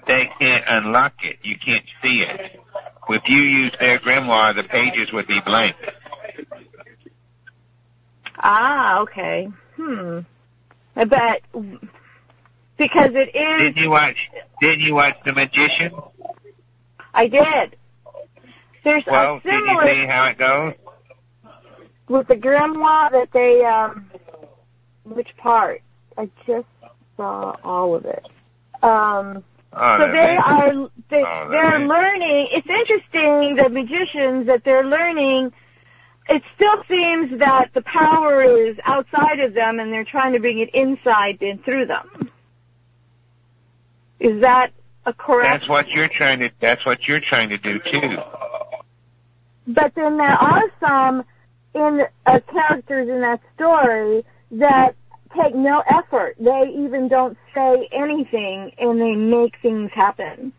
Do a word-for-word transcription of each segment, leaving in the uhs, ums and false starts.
they can't unlock it. You can't see it. If you use their grimoire, the pages would be blank. Ah, okay. Hmm. I bet because it is. Didn't you watch? Didn't you watch The Magician? I did. There's well, a similar. Did you see how it goes? With the grimoire that they, um, which part? I just saw all of it. Um, oh, so they are, they, oh, they're learning. It's interesting, the magicians, that they're learning. It still seems that the power is outside of them, and they're trying to bring it inside and through them. Is that a correct? That's what you're trying to. That's what you're trying to do too. But then there are some in uh, characters in that story that take no effort. They even don't say anything, and they make things happen.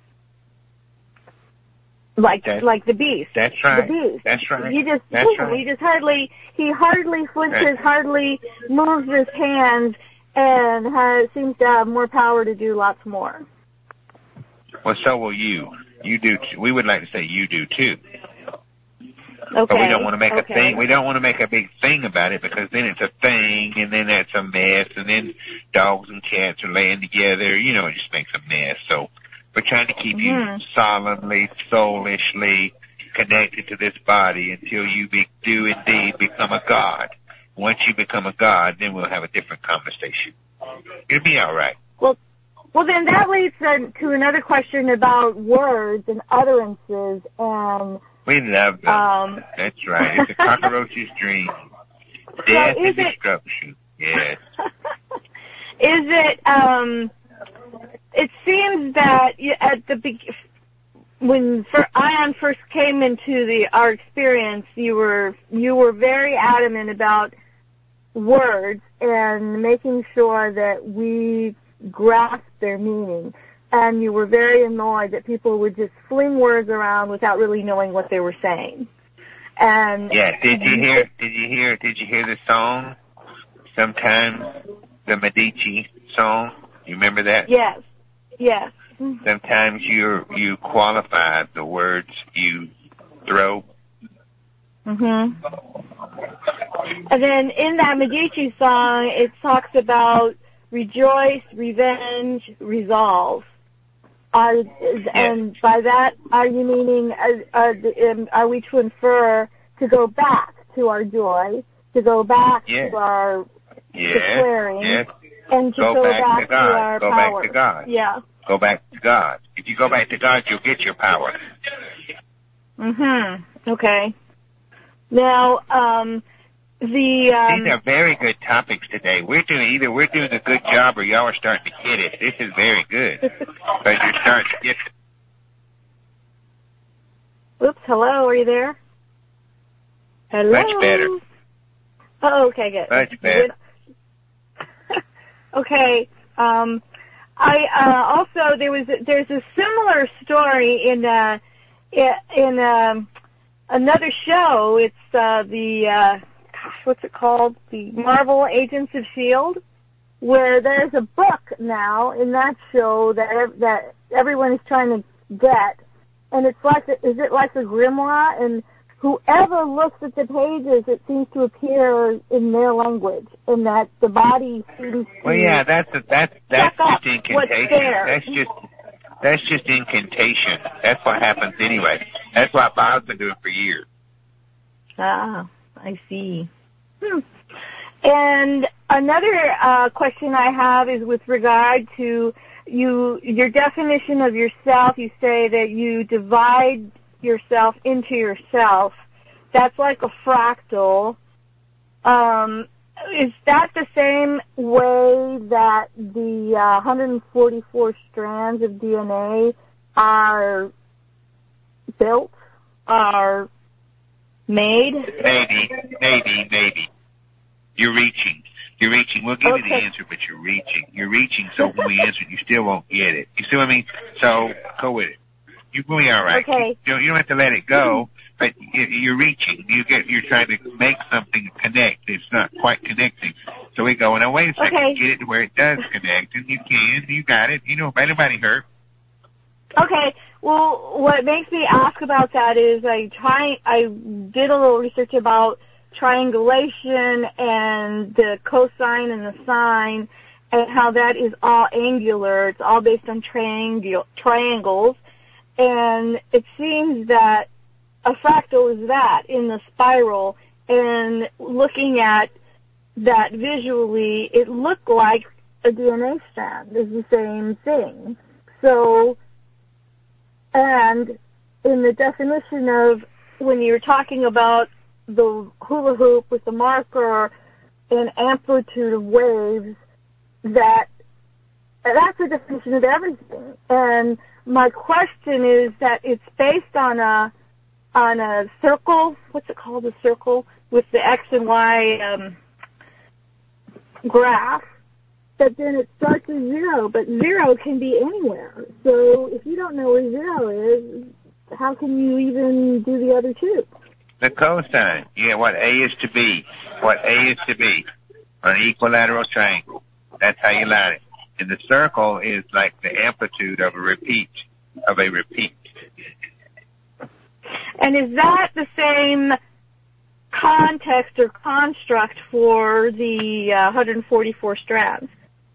Like that's, like the Beast. That's right. The Beast. That's right. He just that's right. he just hardly he hardly flinches, right. hardly moves his hands, and has seems to have more power to do lots more. Well, so will you. You do. Too. We would like to say you do too. Okay. But we don't want to make okay. a thing. We don't want to make a big thing about it, because then it's a thing, and then that's a mess, and then dogs and cats are laying together. You know, it just makes a mess. So we're trying to keep mm-hmm. you solemnly, soulishly connected to this body until you be, do indeed become a god. Once you become a god, then we'll have a different conversation. It'll be all right. Well, well, then that leads to another question about words and utterances and. We love them. Um, That's right. It's a cockroach's dream. Death so and it, destruction. Yes. Is it, um, it seems that at the be- when Ion first came into the our experience, you were you were very adamant about words and making sure that we grasp their meaning. And you were very annoyed that people would just fling words around without really knowing what they were saying. And yeah, did you hear? Did you hear? Did you hear the song? Sometimes the Medici song. You remember that? Yes. Yes. Sometimes you you qualify the words you throw. Mhm. And then in that Medici song, it talks about rejoice, revenge, resolve. Are, and by that, are you meaning, are, are, are we to infer to go back to our joy, to go back yes. to our yes. declaring, yes. and to go, go back, back to, God. to our go power? back to God. Yeah. Go back to God. If you go back to God, you'll get your power. Mm-hmm. Okay. Now, um, the um, these are very good topics today. We're doing either we're doing a good job or y'all are starting to get it. This is very good because you're starting to get it. Oops, hello, are you there? Hello. Much better. Oh, okay, good. Much better. Okay. Um, I uh, also there was there's a similar story in uh, in um, another show. It's uh, the uh, what's it called? The Marvel Agents of S H I E L D, where there's a book now in that show that that everyone is trying to get, and it's like a, is it like a grimoire? And whoever looks at the pages, it seems to appear in their language, and that the body seems to. Well, yeah, that's a, that's that's just incantation. There. That's just that's just incantation. That's what happens anyway. That's what Bob's been doing for years. Ah. I see. Hmm. And another uh, question I have is with regard to you, your definition of yourself. You say that you divide yourself into yourself. That's like a fractal. Um, is that the same way that the uh, one hundred forty-four strands of D N A are built, are made? Maybe, maybe, maybe. You're reaching. You're reaching. We'll give okay. you the answer, but you're reaching. You're reaching, so when we answer it, you still won't get it. You see what I mean? So, go with it. You're going to be all right. Okay. You, you don't have to let it go, but you're reaching. You get, you're trying to make something connect. It's not quite connecting. So we go, now wait a second, okay. get it to where it does connect, and you can. You got it. You know, if anybody hurt. Okay. Well, what makes me ask about that is I try. I did a little research about triangulation and the cosine and the sine, and how that is all angular. It's all based on triangle triangles, and it seems that a fractal is that in the spiral. And looking at that visually, it looked like a D N A strand is the same thing. So, and in the definition of when you're talking about the hula hoop with the marker and amplitude of waves, that that's a definition of everything. And my question is that it's based on a on a circle. What's it called? A circle with the X and Y um, graph. But then it starts at zero, but zero can be anywhere. So if you don't know where zero is, how can you even do the other two? The cosine, yeah, what A is to B, what A is to B on an equilateral triangle. That's how you line it. And the circle is like the amplitude of a repeat, of a repeat. And is that the same context or construct for the uh, one hundred forty-four strands?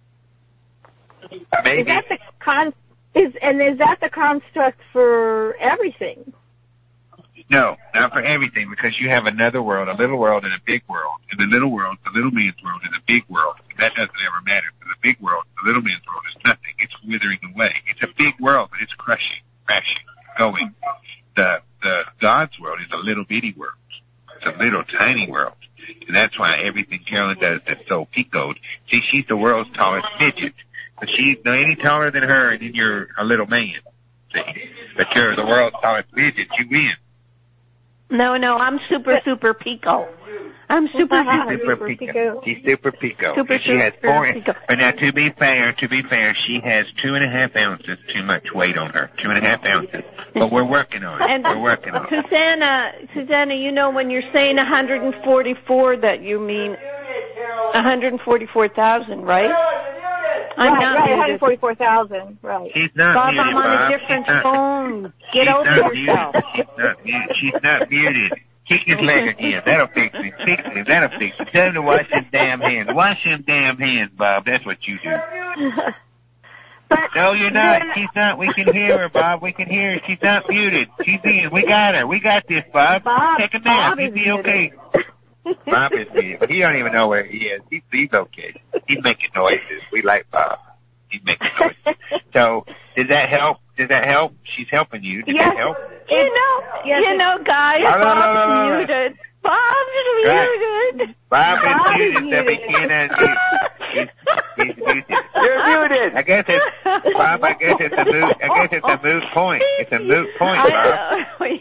Maybe. Is that the con? Is and is that the construct for everything? No, not for everything, because you have another world, a little world and a big world. And the little world, the little man's world, is a big world. And that doesn't ever matter. For the big world, the little man's world is nothing. It's withering away. It's a big world, but it's crushing, crashing, going. The the God's world is a little bitty world. It's a little tiny world. And that's why everything Carolyn does that's so picoed. See, she's the world's tallest midget. But she's not any taller than her, and then you're a little man. See? But you're the world's tallest midget. You win. No, no, I'm super, super pico. I'm super, super, super pico. She's super pico. Super, and she has four. pico. But now, to be fair, to be fair, she has two and a half ounces too much weight on her. Two and a half ounces. But we're working on it. And we're working on it. Susanna, Susanna, you know, when you're saying one hundred forty-four, that you mean one hundred forty-four thousand, right? I'm right, not right, muted. one hundred forty-four thousand, right. She's not Bob, muted, I'm on Bob. a different she's not, phone. Get she's over not yourself. Muted. She's not muted. She's not muted. Kick his leg again. That'll fix it. Fix it. That'll fix it. Tell him to wash his damn hands. Wash him damn hands, Bob. That's what you do. But no, you're not. then, She's not. We can hear her, Bob. We can hear her. She's not muted. She's in. We got her. We got this, Bob. Bob Take a nap. Bob He'll be muted. okay. Bob is muted. But he don't even know where he is. He's, he's okay. He's making noises. We like Bob. He's making noises. So, did that help? Did that help? She's helping you. Did yes, that help? You know, yes, you know, guys, No, no, Bob's no, no, no. muted. Bob's Right. muted. Bob is Bob is muted, so we muted. can't unmute. He's, he's muted. You're muted. I guess it's, Bob, I guess it's a moot, I guess it's a moot point. It's a moot point, Bob. Hey,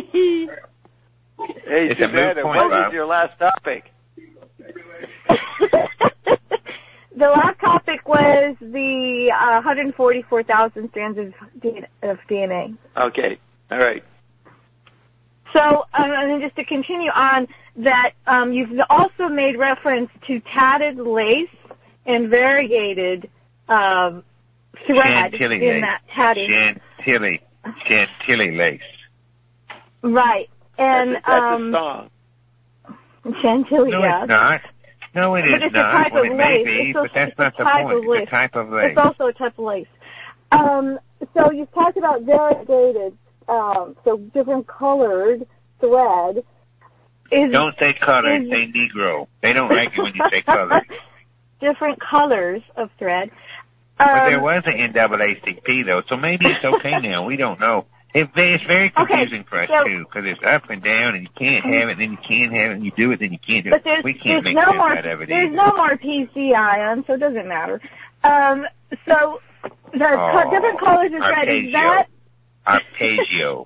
It's a moot Susanna, point, what Bob. was your last topic? the last topic was the uh, one hundred forty-four thousand strands of D N A. Okay, all right. So, um, and then just to continue on, that um, you've also made reference to tatted lace and variegated um, thread Chantilly in lace. that tatted. Chantilly. Chantilly lace. Right. And That's a, that's um, a song. Chantilly, No, yes. it's not. No, it But is it's a not. type Well, of it may lace. be, It's but also- that's it's not a the type point. of lace. It's a type of lace. It's also a type of lace. Um, so you've talked about variegated, um, so different colored thread. Is, Don't say color, is- say Negro. They don't like it when you say color. different colors of thread. But Um, there was an N double A C P, though, so maybe it's okay now. We don't know. It, it's very confusing for us, so- too, because it's up and down, and you can't have it, then you can have it, and you do it, then you can't do But it. there's, We can't there's make no sense more out of it there's either. no more P C ion, so it doesn't matter. Um, so the co- Oh, different colors of thread, is that Arpeggio.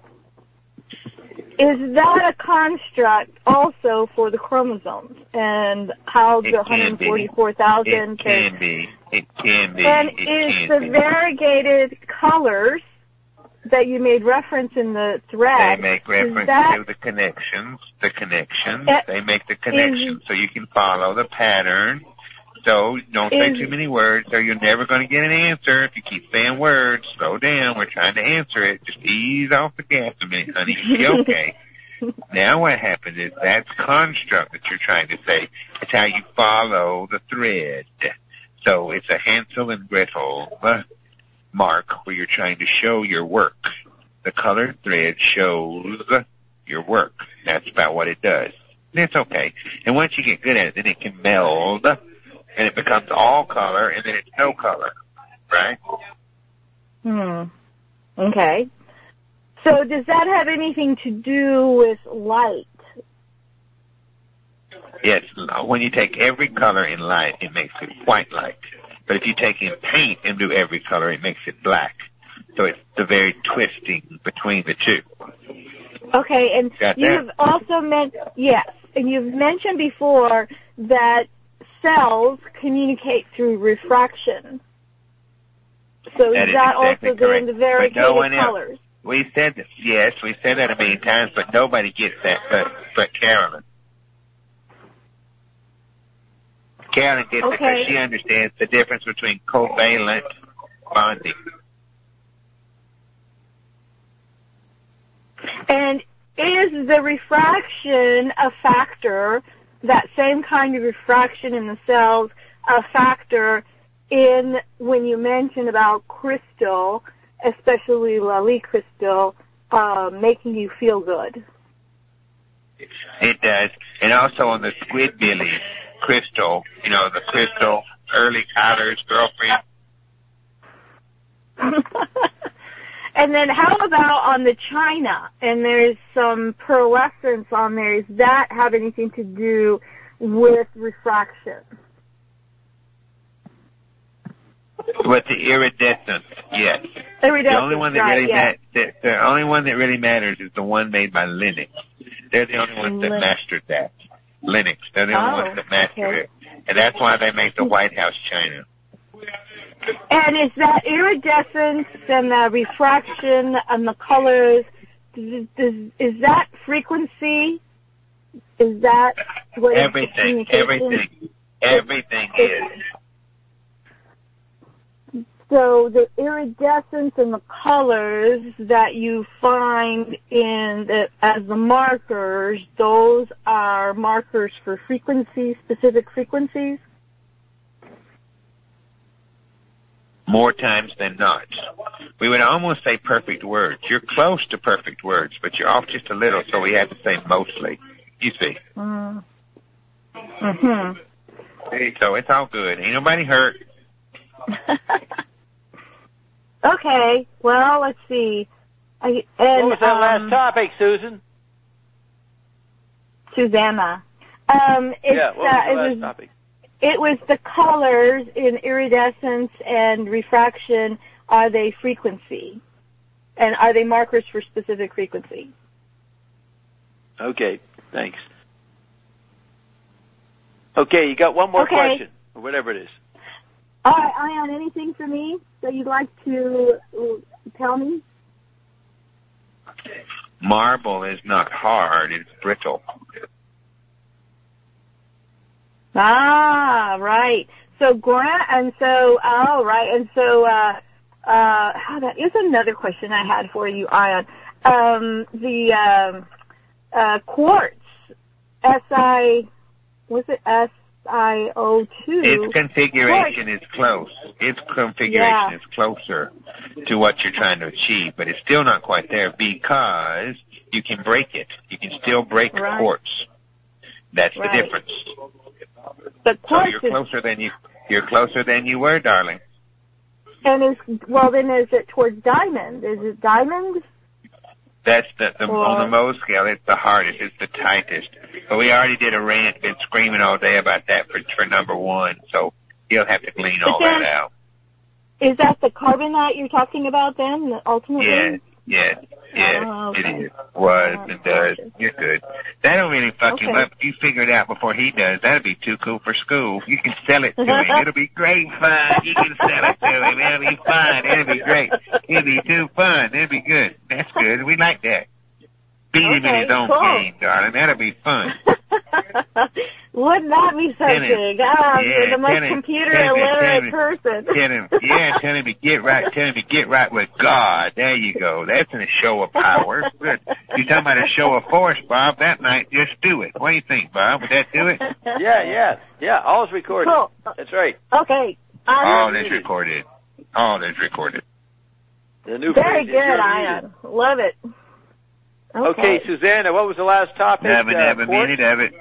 is that a construct also for the chromosomes and how It the can one hundred be. forty-four thousand It can be. It can be. and it is can the be. variegated colors that you made reference in the thread? They make is reference that, to the connections, the connections. Uh, they make the connections, so you can follow the pattern So don't say Is- too many words or you're never going to get an answer. If you keep saying words, slow down. We're trying to answer it. Just ease off the gas a minute, honey. You'll be okay. Now what happens is that's construct that you're trying to say. It's how you follow the thread. So it's a Hansel and Gretel uh, mark where you're trying to show your work. The colored thread shows your work. That's about what it does. And it's okay. And once you get good at it, then it can meld, and it becomes all color, and then it's no color, right? Hmm. Okay. So does that have anything to do with light? Yes, when you take every color in light, it makes it white light. But if you take in paint and do every color, it makes it black. So it's the very twisting between the two. Okay, and Got you've that? also meant yes, and you've mentioned before that cells communicate through refraction. So That is is that exactly also correct. then the But variegated no one else- colors? We said that, yes, we said that a million times, but nobody gets that but, but Carolyn. Carolyn gets it Okay. because she understands the difference between covalent bonding. And is the refraction a factor, that same kind of refraction in the cells, a factor in when you mention about crystal, especially Lali crystal, uh, making you feel good? It does. And also on the Squidbillies crystal, you know, the crystal, early Tyler's girlfriend. And then how about on the china? And there's some pearlescence on there. Does that have anything to do with refraction? With the iridescence, yes. The only one that right, really yes. ma- the, the only one that really matters is the one made by Linux. They're the only ones that Linux. mastered that. Linux. They're the only Oh, ones that mastered okay. it. And that's why they make the White House china. And is that iridescence and the refraction and the colors, does, does, is that frequency? Is that what is the Everything, communication? everything, everything is. So the iridescence and the colors that you find in the, as the markers, those are markers for frequencies, specific frequencies? More times than not. We would almost say perfect words. You're close to perfect words, but you're off just a little, so we have to say mostly. You see. Mm. Mm-hmm. So it's all good. Ain't nobody hurt. Okay, well, let's see. I, and, What was that um, last topic, Susan? Susanna. Um, it's, Yeah, what was uh, the it last was topic? It was the colors in iridescence and refraction. Are they frequency? And are they markers for specific frequency? Okay, thanks. Okay, you got one more Okay. question, or whatever it is. All right, Ion, anything for me that you'd like to uh, tell me? Marble is not hard, it's brittle. Ah, right. So Grant, and so, oh, right, and so, uh, uh, how that is another question I had for you, Ion. Um, the, um, uh, quartz, S I, was it S I O two? Its configuration is close. Its configuration Yeah. is closer to what you're trying to achieve, but it's still not quite there because you can break it. You can still break Right. quartz. That's Right. the difference. The So quartz you're is, closer than you you're closer than you were, darling. and is, well then is it towards diamond? Is it diamond? That's the, the Or- on the Mohs scale. It's the hardest. It's the tightest. But we already did a rant. Been screaming all day about that for for number one. So you'll have to glean all But then- that out. Is that the carbonite you're talking about then, ultimately? Yes, yes, yes. Oh, okay. It is. Was and does. Gotcha. You're good. That don't really fuck him Okay. up. If you figure it out before he does, that'd be too cool for school. You can sell it to him. It'll be great fun. You can sell it to him. It'll be fun. It'll be great. It'll be too fun. It'll be good. That's good. We like that. Beat him in Okay, his own cool. game, darling. That'll be fun. Wouldn't that be something? Ah, yeah, you're the most tell him, computer tell him, illiterate tell him, person. Tell him, yeah, tell him to get right. Tell him to get right with God. There you go. That's a show of power. Good. You're talking about a show of force, Bob. That might just do it. What do you think, Bob? Would that do it? Yeah, yeah, yeah. All's recorded. Cool. That's right. Okay. All is recorded. All is recorded. The new Very phrase is good, your Ian. music. Love it. Okay. okay, Susanna, what was the last topic? Haven't uh, have a minute of it.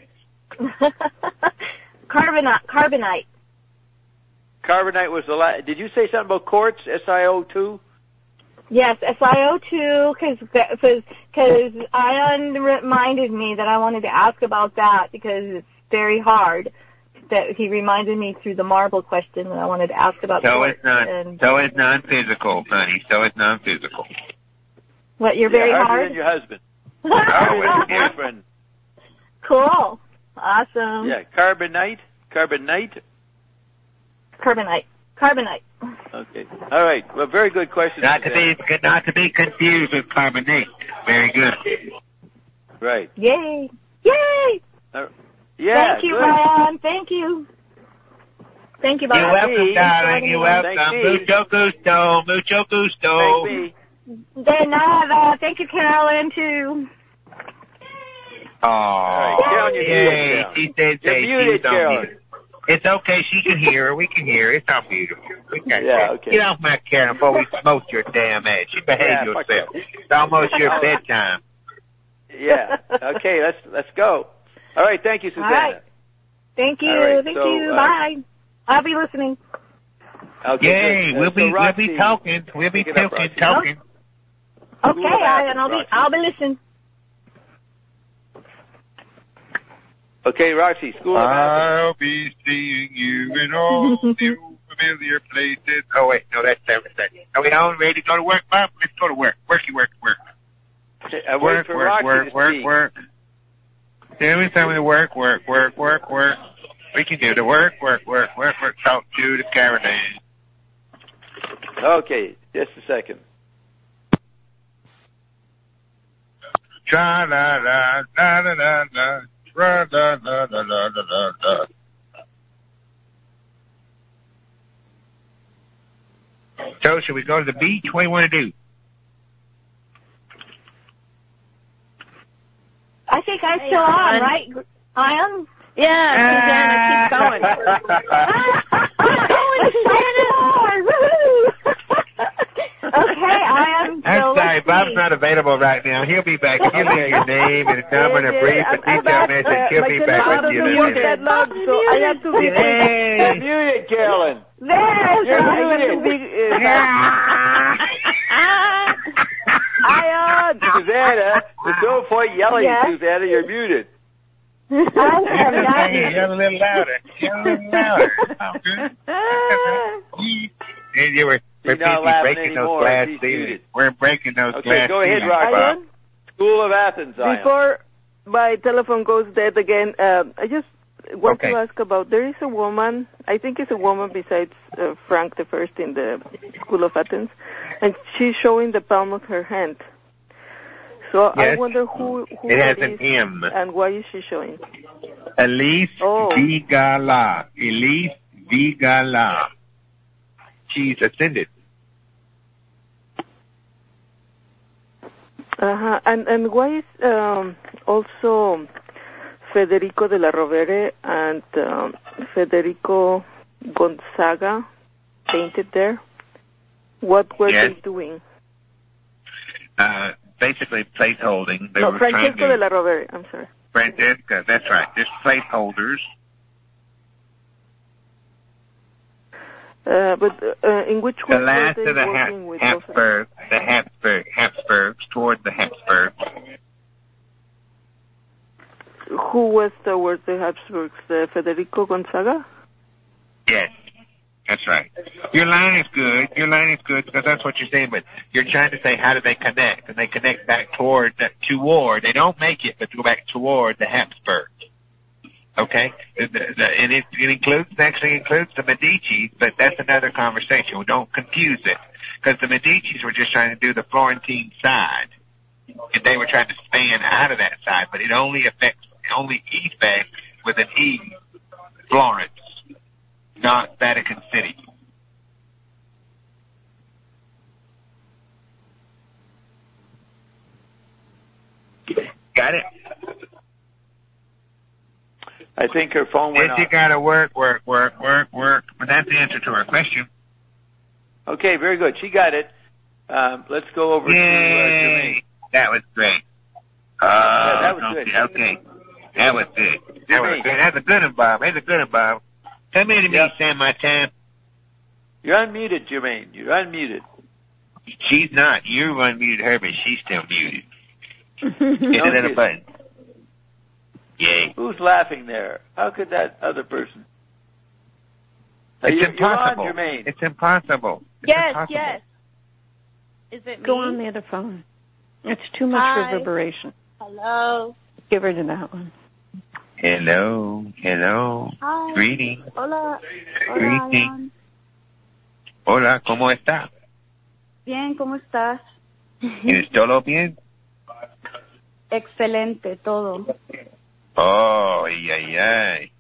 Carbonite. Carbonite. Carbonite was the last. Did you say something about quartz? S I O two? Yes, S I O two, because because Ian reminded me that I wanted to ask about that because it's very hard. That he reminded me through the marble question that I wanted to ask about. So it's non. And So it's non-physical, honey. So it's non-physical. What? You're very yeah, hard. Than your husband. Oh, your boyfriend. Cool. Awesome. Yeah, carbonite. Carbonite. Carbonite. Carbonite. Okay. All right. Well, very good question. Not to be not to be confused with carbonate. Very good. Right. Yay! Yay! Uh, yeah. Thank you, good. Brian. Thank you. Thank you, Brian. You're welcome, darling. You're welcome. Mucho gusto. Mucho gusto. Thank me. De nada. Thank you, Carolyn, too. Oh, right, Carolyn, you're yay. muted, She said You're say muted, she's on Carolyn. mute. It's okay. She can hear her. We can hear her. It's all beautiful. We got Yeah, that. okay. Get off my Karen before we smoke your damn ass. You behave Yeah, fuck yourself. It's almost your bedtime. Yeah. Okay, let's let's go. All right, thank you, Susanna. All right. Thank you. All right, Thank so, you. uh, Bye. I'll be listening. Okay, Yay, good. Uh, we'll so be Roxy, we'll be talking. We'll be pick it up, talking, Roxy. talking. Okay, School of I, and I'll be Roxy. I'll be listening. Okay, Roxy, School of Athens. I'll be seeing you in all new familiar places. Oh wait, no, that's seven seconds. Are we all ready to go to work, Bob? Let's go to work. Worky, work, work. I'm waiting Work, for work, Roxy work, to work, speak. work. Tell me something to work, work, work, work, work. We can do the work, work, work, work, work. Talk to the Caroline. Okay, just a second. Tra la la la la la la. Tra la la la la la la. So, should we go to the beach? What do you want to do? I think I'm still on, right? Ian? Yeah, Susanna, keep going. Okay, I am. I'm so sorry, let's Bob's see. not available right now. He'll be back. He'll leave your name and number and a brief and detailed message. He'll be back with you in a minute. So I have to be Hey! Muted, Carolyn. There, You're I muted. am. Ian. Susanna, there's no point yelling, Yeah. Susanna. You're muted. I am not. Yell a little louder. Yell a little louder. Oh, good. And you were, we're She's not busy laughing breaking anymore. those glass She's ceilings. muted. We're breaking those Okay, glass go ahead, ceilings. Rock. Bob. Ian, School of Athens, Ian. before my telephone goes dead again, um, I just want Okay. to ask about, there is a woman, I think it's a woman besides uh, Frank the First in the School of Athens, and she's showing the palm of her hand. So I Yes. wonder who, who It has that an is M. and why is she showing? Elise Oh. Vigala. Elise Vigala. She's ascended. Uh-huh. And, and why is um, also Federico de la Rovere and um, Federico Gonzaga painted there? What were Yes. they doing? Uh, basically placeholding. They no, were trying Francesco to, de la Rovere, I'm sorry. Francesca, that's right. Just placeholders. Uh, but uh, in which way The last were they of the working ha- with those? Habsburg, the Habsburg, Habsburgs, toward the Habsburgs. Who was towards the Habsburgs? Uh, Federico Gonzaga? Yes, that's right. Your line is good. Your line is good because that's what you're saying, but you're trying to say how do they connect? And they connect back toward, the, toward, they don't make it, but go back toward the Habsburgs. Okay? The, the, the, and it, it includes, actually includes the Medicis, but that's another conversation. We don't confuse it. Because the Medicis were just trying to do the Florentine side. And they were trying to span out of that side, but it only affects only East Bank with an E, Florence, not Vatican City. Got it? I think her phone went If you off. gotta work, work, work, work, work. But that's the answer to her question. Okay, very good. She got it. Um, let's go over Yay! to uh, Jermaine. That was great. Uh, Yeah, that was okay, good. okay. That was good. That was Jermaine. good. That's a good one, Bob. That's a good one, Bob. Come in to me, Yep. Sam, my time. You're unmuted, Jermaine. You're unmuted. She's not. You unmuted her, but she's still muted. Hit No, the little she's- button. Yay. Who's laughing there? How could that other person? Uh, It's you're, impossible. You're on, Jermaine. It's impossible. It's Yes, impossible. yes. Is it me? Go on the other phone. It's too much Hi. reverberation. Hello. Give her to that one. Hello. Hello. Hi. Greetings. Hola. Hola, Greetings. Alan. Hola, ¿cómo está? Bien, ¿cómo estás? ¿Es todo bien? Excelente, todo. Oh, ay, ay, ay.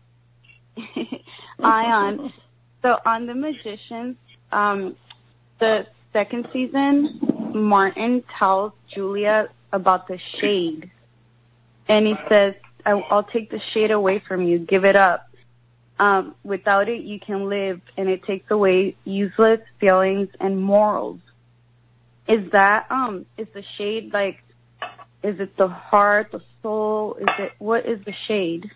Ion. So on The Magicians, um, the second season, Martin tells Julia about the shade. And he says, I, I'll take the shade away from you. Give it up. Um, without it, you can live, and it takes away useless feelings and morals. Is that, um, is the shade like, is it the heart, the soul? Is it, what is the shade?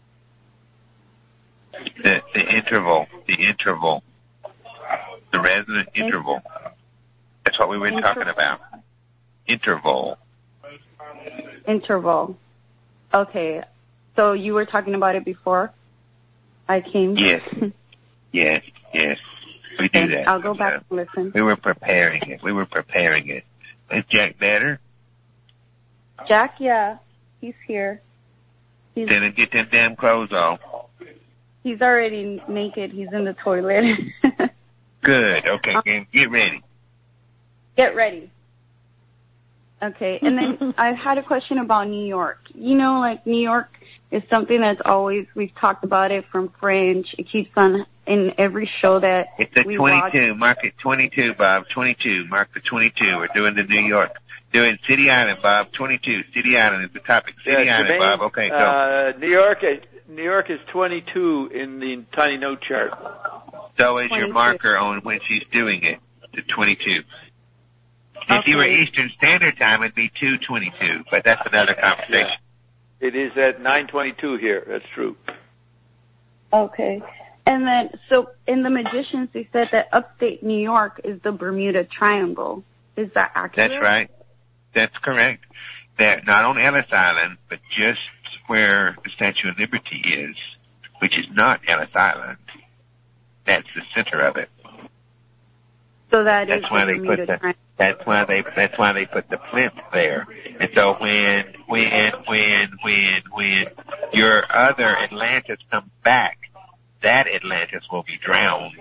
The, the interval. The interval. The resonant interval. That's what we were Inter- talking about. Interval. Interval. Okay. So you were talking about it before I came? Yes. Yes, yes. We do Okay, that. I'll go back So and listen. we were preparing it. We were preparing it. Is Jack better? Jack, yeah, he's here. He's Then get them damn clothes off. he's already naked. He's in the toilet. Good. Okay, then get ready. Get ready. Okay, and then I had a question about New York. You know, like New York is something that's always, we've talked about it from Fringe. It keeps on in every show that It's a we watch. twenty-two. Mark it twenty-two, Bob. twenty-two. Mark the twenty-two. We're doing the New York. Doing City Island, Bob. twenty-two. City Island is the topic. City Yeah, Island, Jermaine, Bob. Okay, go. Uh, New York, New York is twenty-two in the tiny note chart. So is your twenty-two. marker on when she's doing it, the twenty-two. If you were Okay. Eastern Standard Time, it'd be two twenty-two, but that's another conversation. It is at nine twenty-two here. That's true. Okay. And then, so in The Magicians, they said that upstate New York is the Bermuda Triangle. Is that accurate? That's right. That's correct. That not on Ellis Island, but just where the Statue of Liberty is, which is not Ellis Island. That's the center of it. So that is That's why the they put Bermuda the. Triangle. That's why they. That's why they put the plinth there. And so when, when, when, when, when your other Atlantis comes back, that Atlantis will be drowned.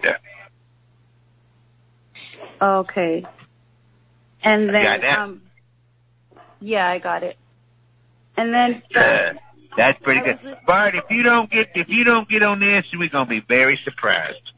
Okay. And got then, that? um, yeah, I got it. And then, Uh, that's pretty good, Bart. If you don't get, if you don't get on this, we're gonna be very surprised.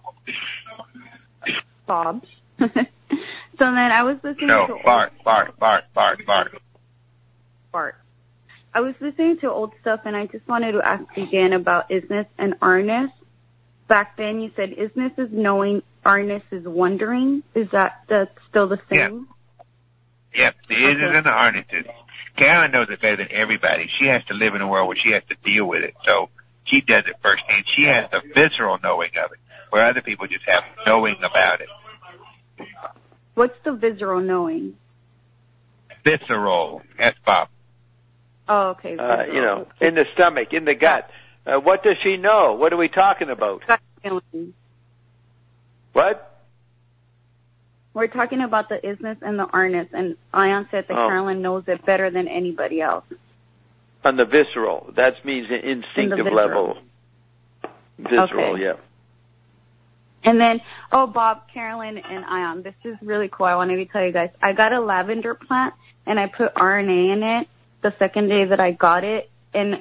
Bob. So then I was listening No, to old, Bart, Bart, Bart, Bart, Bart. Bart. I was listening to old stuff, and I just wanted to ask again about isness and arness. Back then, you said isness is knowing, arness is wondering. Is that that's still the same? Yep, the isn't Okay. and the artists. Karen knows it better than everybody. She has to live in a world where she has to deal with it. So she does it firsthand. She has the visceral knowing of it, where other people just have knowing about it. What's the visceral knowing? Visceral. That's Bob. Oh, okay. Uh, visceral. you know, in the stomach, in the gut. Uh, what does she know? What are we talking about? Gut feeling. What? We're talking about the isness and the arness, and Ion said that Oh. Carolyn knows it better than anybody else. On the visceral. That means an instinctive visceral. level. Visceral, Okay. yeah. And then, oh, Bob, Carolyn, and Ion, this is really cool. I wanted to tell you guys. I got a lavender plant, and I put R N A in it the second day that I got it, and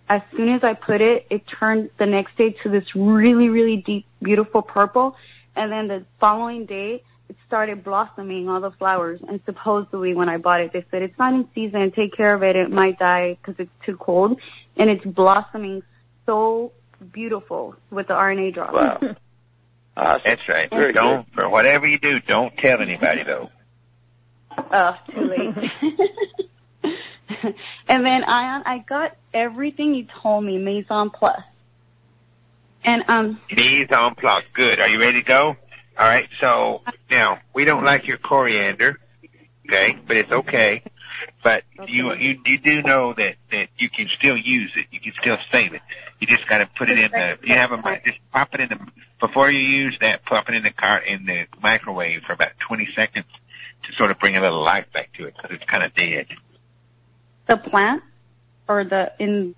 as soon as I put it, it turned the next day to this really, really deep, beautiful purple. And then the following day, it started blossoming, all the flowers. And supposedly when I bought it, they said, it's not in season, take care of it, it might die because it's too cold. And it's blossoming so beautiful with the R N A drops. Wow. Awesome. That's right. Very don't, good. for whatever you do, don't tell anybody, though. Oh, too late. And then I I got everything you told me, Maison Plus. And um Mise en place. Good. Are you ready to go? All right. So now we don't like your coriander, okay, but it's okay. But okay. you you you do know that that you can still use it. You can still save it. You just got to put it in the. You have a just pop it in the before you use that. Pop it in the car in the microwave for about twenty seconds to sort of bring a little life back to it because it's kind of dead. The plant or the in.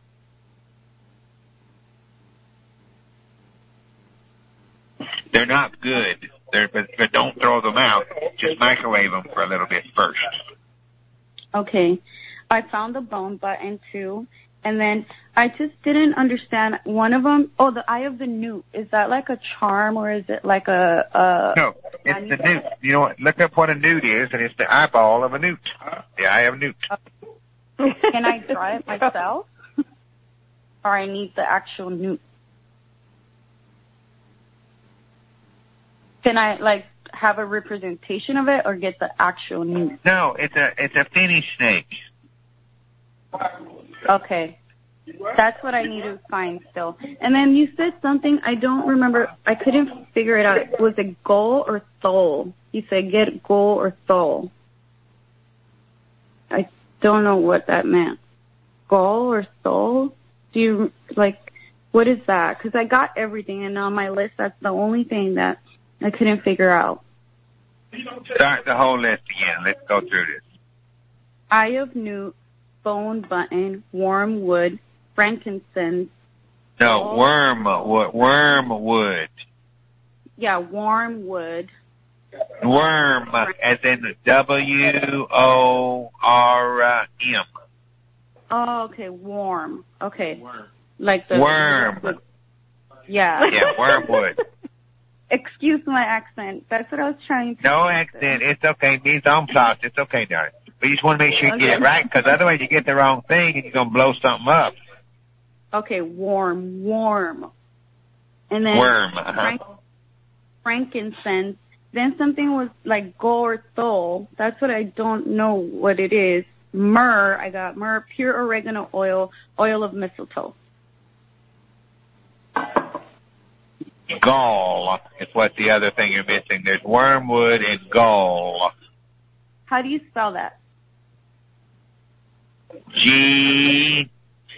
They're not good. They're, but, but don't throw them out. Just microwave them for a little bit first. Okay. I found the bone button too. And then I just didn't understand one of them. Oh, the eye of the newt. Is that like a charm or is it like a... a no, it's the newt. You know what? Look up what a newt is, and it's the eyeball of a newt. The eye of a newt. Can I draw it myself? Or I need the actual newt? Can I, like, have a representation of it or get the actual newt? No, it's a it's a finished snake. Okay. That's what I need to find still. And then you said something, I don't remember, I couldn't figure it out. Was it goal or thole? You said get goal or thole. I don't know what that meant. Goal or thole? Do you, like, what is that? Because I got everything, and on my list, that's the only thing that I couldn't figure out. Start the whole list again. Let's go through this. Eye of newt, bone button, wormwood, frankincense. No, wormwood. Wormwood. Yeah, wormwood. Worm, as in W O R M. Oh, okay, warm. Okay. Worm. Like the... Worm. The, yeah. Yeah, wormwood. Excuse my accent. That's what I was trying to No say. accent. It's okay. Mise en place. It's okay, darling. But you just want to make sure you okay. get it right, because otherwise you get the wrong thing and you're going to blow something up. Okay, warm, warm. And then... Worm, uh-huh. Frank, frankincense. Then something was like gorthol. That's what I don't know what it is. Myrrh. I got myrrh, pure oregano oil, oil of mistletoe. Gall is what the other thing you're missing. There's wormwood and gall. How do you spell that? G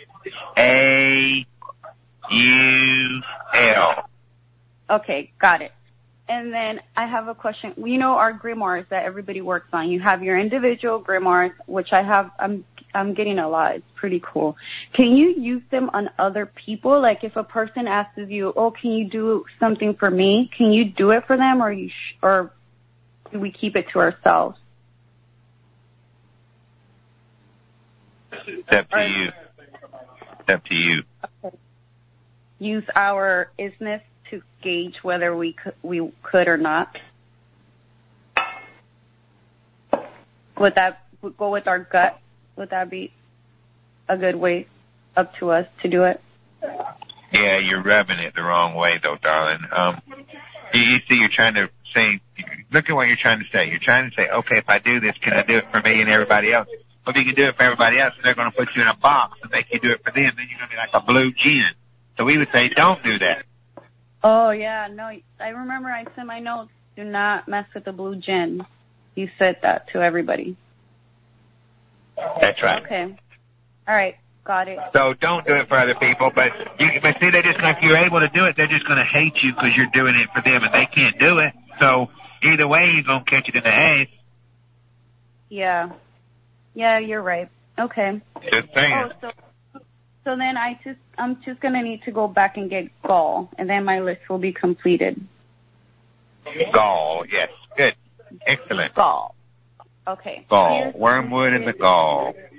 A U L. Okay, got it. And then I have a question. You know our grimoires that everybody works on. You have your individual grimoires, which I have. I'm I'm getting a lot. It's pretty cool. Can you use them on other people? Like if a person asks you, "Oh, can you do something for me?" Can you do it for them, or you sh- or do we keep it to ourselves? It's up to you. It's up to you. Okay. Use our isness to gauge whether we could, we could or not. Would that would go with our gut? Would that be a good way up to us to do it? Yeah, you're rubbing it the wrong way, though, darling. Um, you, you see, you're trying to say, look at what you're trying to say. You're trying to say, okay, if I do this, can I do it for me and everybody else? Well, if you can do it for everybody else, they're going to put you in a box and make you do it for them. Then you're going to be like a blue gin. So we would say, don't do that. Oh, yeah, no, I remember I said my notes, do not mess with the blue gin. You said that to everybody. That's right. Okay. All right, got it. So don't do it for other people, but you, but see, they just, if you're able to do it, they're just going to hate you because you're doing it for them and they can't do it. So either way, you're going to catch it in the ass. Yeah. Yeah, you're right. Okay. Just saying. Oh, so, so then I just, I'm just going to need to go back and get gall, and then my list will be completed. Gall, yes. Good. Excellent. Gall. Okay. Gall. Wormwood and the gall.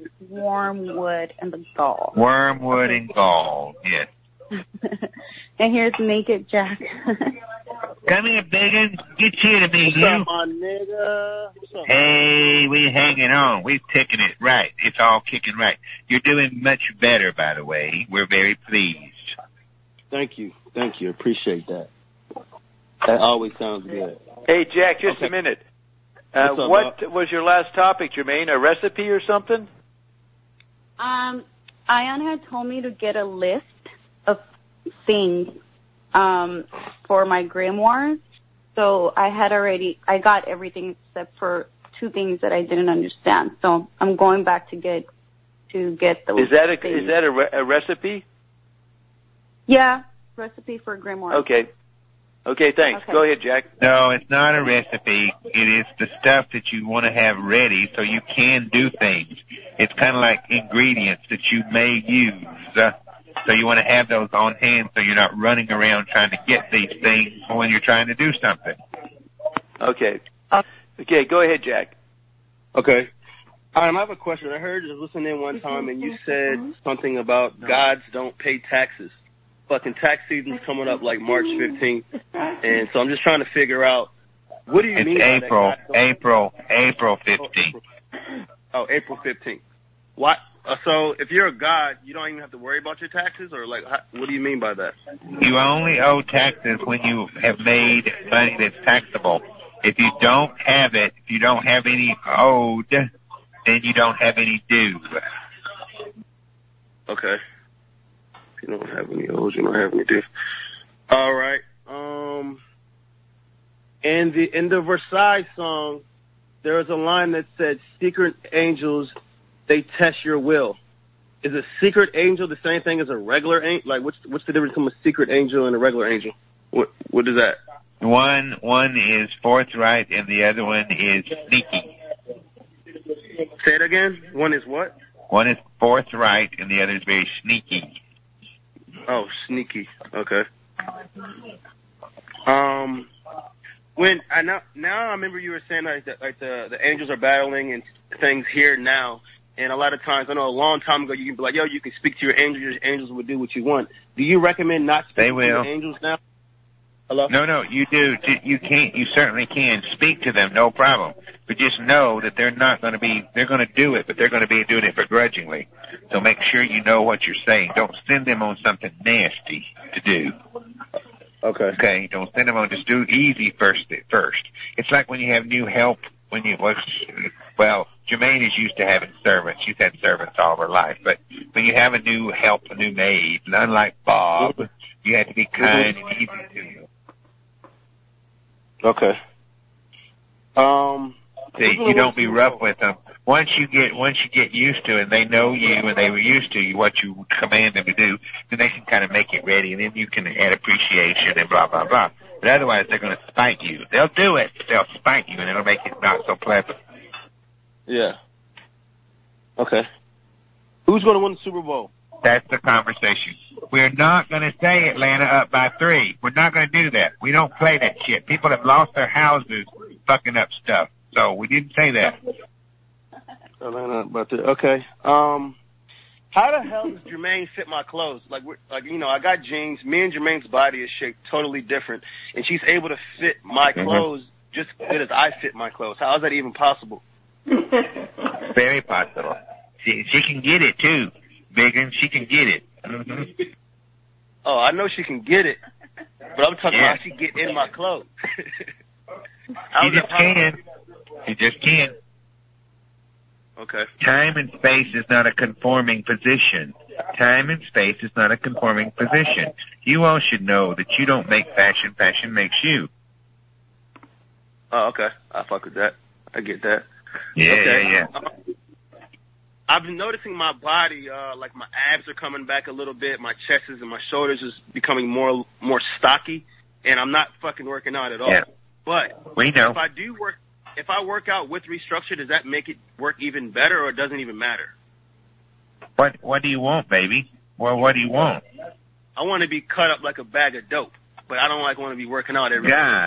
Wormwood and the Gall. Wormwood okay. and Gall, yes. And here's Naked Jack. Come here, Biggin. Get here to me, What's you. up, my nigga? What's up? Hey, we hanging on. We're kicking it right. It's all kicking right. You're doing much better, by the way. We're very pleased. Thank you. Thank you. Appreciate that. That always sounds good. Hey, Jack, just okay. a minute. Uh, up, what Bob? was your last topic, Jermaine? A recipe or something? Um, Ion had told me to get a list of things um, for my grimoires. So I had already, I got everything except for two things that I didn't understand. So I'm going back to get to get those. Is that a things. is that a, re- a recipe? Yeah, recipe for grimoire. Okay. Okay, thanks. Okay. Go ahead, Jack. No, it's not a recipe. It is the stuff that you want to have ready so you can do things. It's kind of like ingredients that you may use. Uh, so you want to have those on hand so you're not running around trying to get these things when you're trying to do something. Okay. Okay, go ahead, Jack. Okay. Um, I have a question. I heard you listening in one time and you said something about gods don't pay taxes. Fucking tax season's coming up like March fifteenth, and so I'm just trying to figure out what do you it's mean April, by that? April, April fifteenth. Oh, April fifteenth. What? Uh, so if you're a god, you don't even have to worry about your taxes, or like, how, what do you mean by that? You only owe taxes when you have made money that's taxable. If you don't have it, if you don't have any owed, then you don't have any due. Okay. You don't have any O's, you don't have any D's. All right. Um, in the in the Versailles song, there was a line that said, "Secret angels, they test your will." Is a secret angel the same thing as a regular angel? Like, what's what's the difference between a secret angel and a regular angel? What what is that? One one is forthright and the other one is sneaky. Say it again. One is what? One is forthright and the other is very sneaky. Oh, sneaky. Okay. Um, when I now now I remember you were saying like the, like the the angels are battling and things here now, and a lot of times I know a long time ago you can be like, yo, you can speak to your angels. Your angels will do what you want. Do you recommend not speaking to your angels now? Hello? No, no, you do. You can't. You certainly can speak to them, no problem. But just know that they're not going to be. They're going to do it, but they're going to be doing it begrudgingly. So make sure you know what you're saying. Don't send them on something nasty to do. Okay. Okay. Don't send them on. Just do easy first. First, it's like when you have new help. When you well, Jermaine is used to having servants. She's had servants all her life, but when you have a new help, a new maid, unlike Bob, you have to be kind and easy to them. Okay. Um, See, you don't be rough with them. Once you get once you get used to it, and they know you, and they were used to you, what you command them to do, then they can kind of make it ready, and then you can add appreciation and blah blah blah. But otherwise, they're going to spite you. They'll do it, but they'll spite you, and it'll make it not so pleasant. Yeah. Okay. Who's going to win the Super Bowl? That's the conversation. We're not going to say Atlanta up by three. We're not going to do that. We don't play that shit. People have lost their houses fucking up stuff. So we didn't say that. Atlanta up by three. Okay. Um, how the hell does Jermaine fit my clothes? Like, we're, like you know, I got jeans. Me and Jermaine's body is shaped totally different, and she's able to fit my clothes mm-hmm. just as good as I fit my clothes. How is that even possible? Very possible. She, she can get it too. Biggin, she can get it. Mm-hmm. Oh, I know she can get it, but I'm talking yeah. about how she get in my clothes. She just can. She just can. Okay. Time and space is not a conforming position. Time and space is not a conforming position. You all should know that you don't make fashion. Fashion makes you. Oh, okay. I fuck with that. I get that. Yeah, okay. yeah, yeah. Um, I've been noticing my body, uh, like my abs are coming back a little bit, my chest and my shoulders is becoming more more stocky, and I'm not fucking working out at all. Yeah. But we know. if I do work, if I work out with Restructure, does that make it work even better, or it doesn't even matter? What What do you want, baby? Well, what do you want? I want to be cut up like a bag of dope, but I don't like want to be working out every God, day.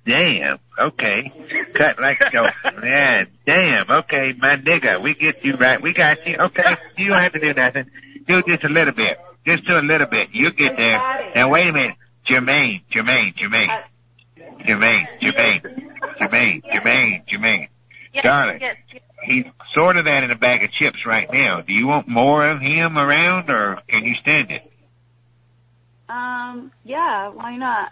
damn. Okay. Cut like so. Yeah, damn. Okay, my nigga, we get you right. We got you. Okay, you don't have to do nothing. Do just a little bit. Just do a little bit. You'll get there. Now wait a minute. Jermaine, Jermaine, Jermaine. Jermaine, Jermaine, Jermaine, Jermaine, Jermaine. Yes, Darling, yes, yes. he's sort of that in a bag of chips right now. Do you want more of him around, or can you stand it? Um, yeah, why not?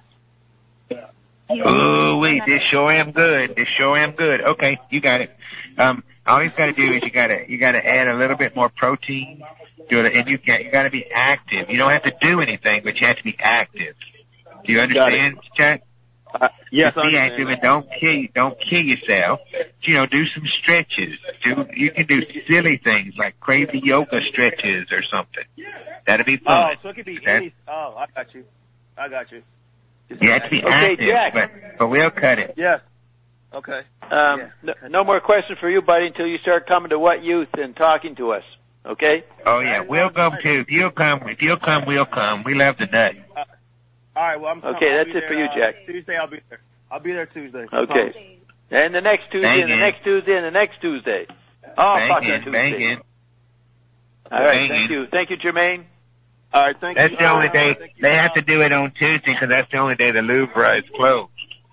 Oh, wait, this sure am good. This sure am good. Okay, you got it. Um, all he's got to do is you got to you got to add a little bit more protein to it, and you got you got to be active. You don't have to do anything, but you have to be active. Do you understand, Chuck? Uh, yes, Just be active and don't kill don't kill yourself. You know, do some stretches. Do you can do silly things like crazy yoga stretches or something. That'd be fun. Oh, so it could be any. Oh, I got you. I got you. You have to be Okay, active, Jack. but but we'll cut it. Yes. Okay. Um, Yeah. no, no more questions for you, buddy, until you start coming to What Youth and talking to us. Okay? Oh yeah, we'll come too. If you'll come, if you'll come, we'll come. We love the nut. Uh, all right. Well, I'm. Okay, I'll that's be it for there, you, uh, Jack. Tuesday, I'll be there. I'll be there Tuesday. Okay. And the next Tuesday, Bang and the in. next Tuesday, and the next Tuesday. Oh, Bang fucking in, Tuesday. bang in. All right, Bang thank in. you. Thank you, Jermaine. All right. Thank That's you. the only Uh, day thank you, they have uh, to do it on Tuesday because that's the only day the Louvre is closed.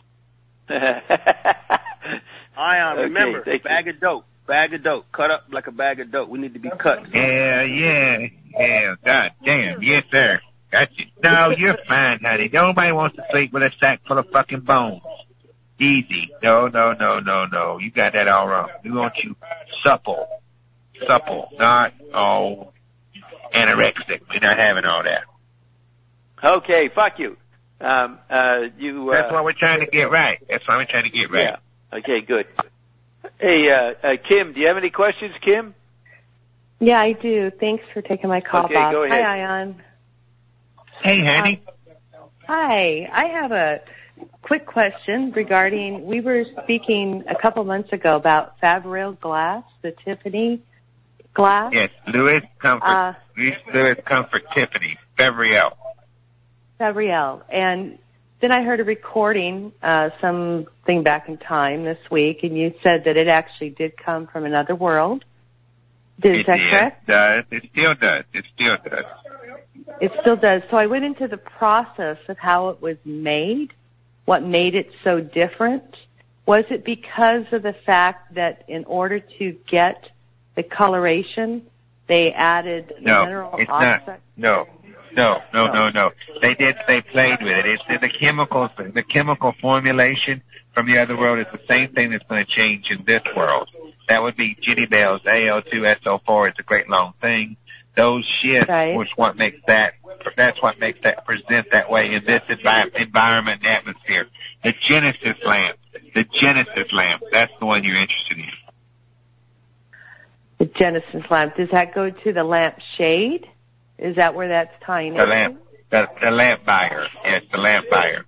Ion, Okay, remember, thank you. bag of dope. Bag of dope. Cut up like a bag of dope. We need to be cut. Yeah, yeah, yeah. God damn, yes sir. Got you. No, you're fine, honey. Nobody wants to sleep with a sack full of fucking bones. Easy. No, no, no, no, no. You got that all wrong. We want you supple, supple, not all anorexic. We're not having all that. Okay, fuck you. Um, uh, you. Uh, That's what we're trying to get right. That's what we're trying to get right. Yeah. Okay, good. Hey, uh, uh, Kim, do you have any questions, Kim? Yeah, I do. Thanks for taking my call, Okay, Bob. go ahead. Hi, Ion. Hey, honey. Hi. I have a quick question regarding, we were speaking a couple months ago about Faberil glass, the Tiffany glass. Yes, Louis Comfort. Uh, Louis, Louis Comfort Tiffany. Fabriel. Fabriel. And then I heard a recording, uh, something back in time this week, and you said that it actually did come from another world. Is It that did, correct? does. It still does. It still does. It still does. So I went into the process of how it was made, what made it so different. Was it because of the fact that in order to get the coloration, they added No, mineral it's oxide? not. No. No, no, no, no. They did. They played with it. It's the chemicals. The chemical formulation from the other world is the same thing that's going to change in this world. That would be Ginny Bell's A L two S O four. It's a great long thing. Those shifts, Right. which what makes that. That's what makes that present that way in this envi- environment and atmosphere. The Genesis lamp. The Genesis lamp. That's the one you're interested in. The Genesis lamp. Does that go to the lamp shade? Is that where that's tying The into? lamp. The, the lamp buyer. Yes, the lamp buyer.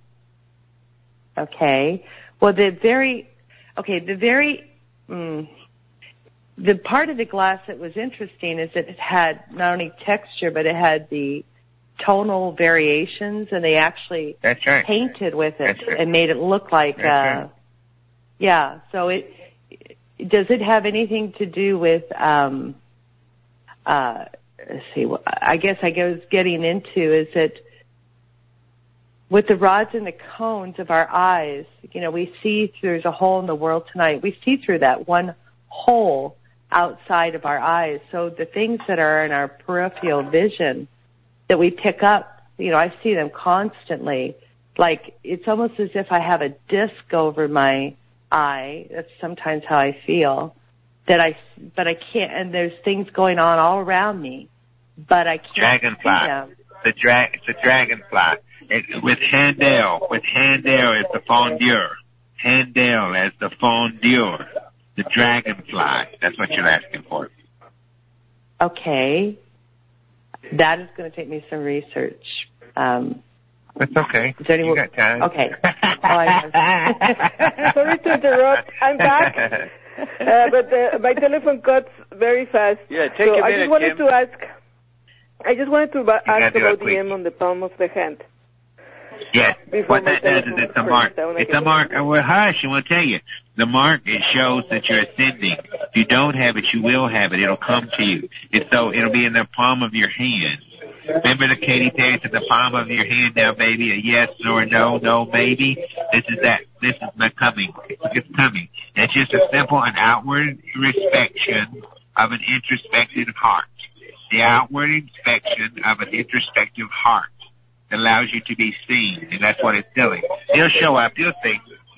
Okay. Well, the very, okay, the very, mm, the part of the glass that was interesting is that it had not only texture, but it had the tonal variations, and they actually That's right. painted with it That's right. and made it look like, That's uh, right. yeah. So it, does it have anything to do with, um, uh, let's see, I guess I was getting into is that with the rods and the cones of our eyes, you know, we see through, there's a hole in the world tonight. We see through that one hole outside of our eyes. So the things that are in our peripheral vision that we pick up, you know, I see them constantly. Like, it's almost as if I have a disc over my eye. That's sometimes how I feel. That I, but I can't, and there's things going on all around me, but I can't Dragonfly. see them. The dra- it's a dragonfly. It, with Handel, with Handel as the fondeur. Handel as the fondeur. The dragonfly. That's what you're asking for. Okay. That is going to take me some research. Um, That's okay. is there any You more? got time. Okay. Oh, I Sorry to interrupt. I'm back. Uh, but uh, my telephone cuts very fast. Yeah, take so a I minute, just wanted Kim. to ask. I just wanted to ba- gotta ask do it about the quick. M on the palm of the hand. Yes, what that does is it's a mark. It's a mark. Well, hush, I want to tell you. The mark, it shows that you're ascending. If you don't have it, you will have it. It'll come to you. It's so, it'll be in the palm of your hand. Remember the Katy Perry in the palm of your hand now, baby? A yes or a no, no, maybe? This is that. This is the coming. It's coming. It's just a simple and outward inspection of an introspective heart. The outward inspection of an introspective heart allows you to be seen, and that's what it's doing. It'll show up. You'll see.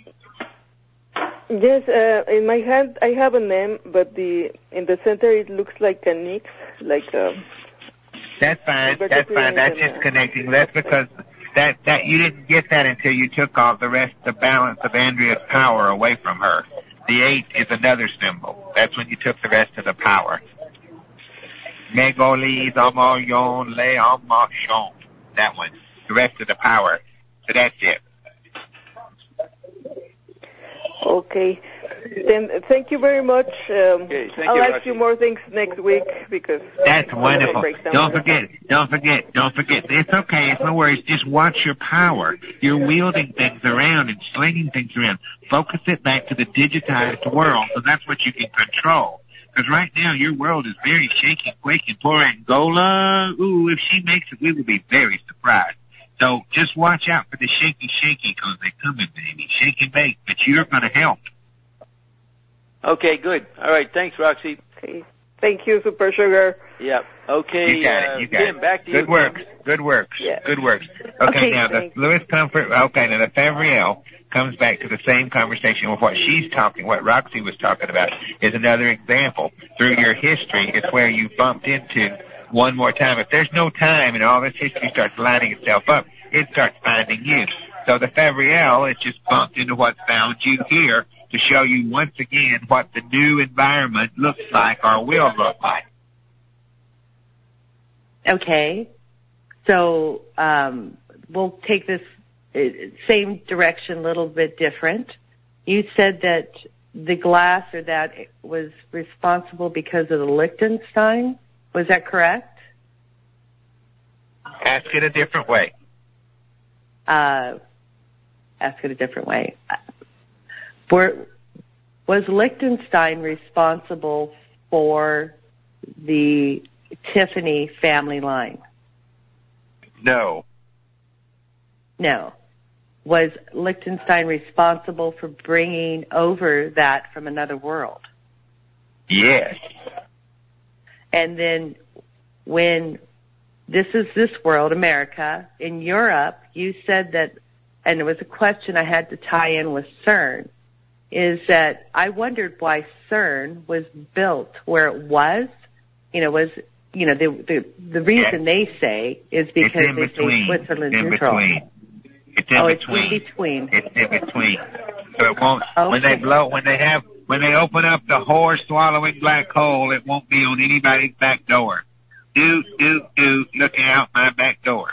Yes, uh, in my hand I have a name, but the in the center it looks like an X, like a... That's fine. That's fine. That's just connecting. That's because that that you didn't get that until you took all the rest, the balance of Andrea's power away from her. The eight is another symbol. That's when you took the rest of the power. Megolis amoyon le amashon. That one. The rest of the power. So that's it. Okay. Then thank you very much. Um, okay, thank I'll you, ask Roxy. you more things next week because that's wonderful. Don't forget, don't forget, don't forget. It's okay. It's no worries. Just watch your power. You're wielding things around and slinging things around. Focus it back to the digitized world, because that's what you can control. Because right now your world is very shaky, quaking. Poor Angola, ooh, if she makes it, we will be very surprised. So just watch out for the shaky, shaky, because they're coming, baby. Shake and bake, but you're going to help. Okay, good. All right, thanks, Roxy. Okay. Thank you, Super Sugar. Yeah. Okay. You got uh, it. You got Kim, it. back to Good you. works. Good works. Yeah. Good works. Okay, Okay, now thanks. the Lewis Comfort. Okay, now the Favriel comes back to the same conversation with what she's talking, what Roxy was talking about, is another example. Through your history, it's where you bumped into one more time. If there's no time and all this history starts lining itself up, it starts finding you. So the Favriel is just bumped into what found you here to show you once again what the new environment looks like or will look like. Okay. So um, we'll take this uh, same direction, a little bit different. You said that the glass or that was responsible because of the Liechtenstein. Was that correct? Ask it a different way. Uh, ask it a different way. Were, was Liechtenstein responsible for the Tiffany family line? No. No. Was Liechtenstein responsible for bringing over that from another world? Yes. And then when this is this world, America, in Europe, you said that, and it was a question I had to tie in with CERN, is that I wondered why CERN was built where it was. You know, was, you know, the the, the reason yes. they say is because they say Switzerland's in neutral. Between. It's in oh, between. it's in between. It's in between. So it won't, okay. when they blow, when they have, when they open up the whore swallowing black hole, it won't be on anybody's back door. Do, do, do, looking out my back door.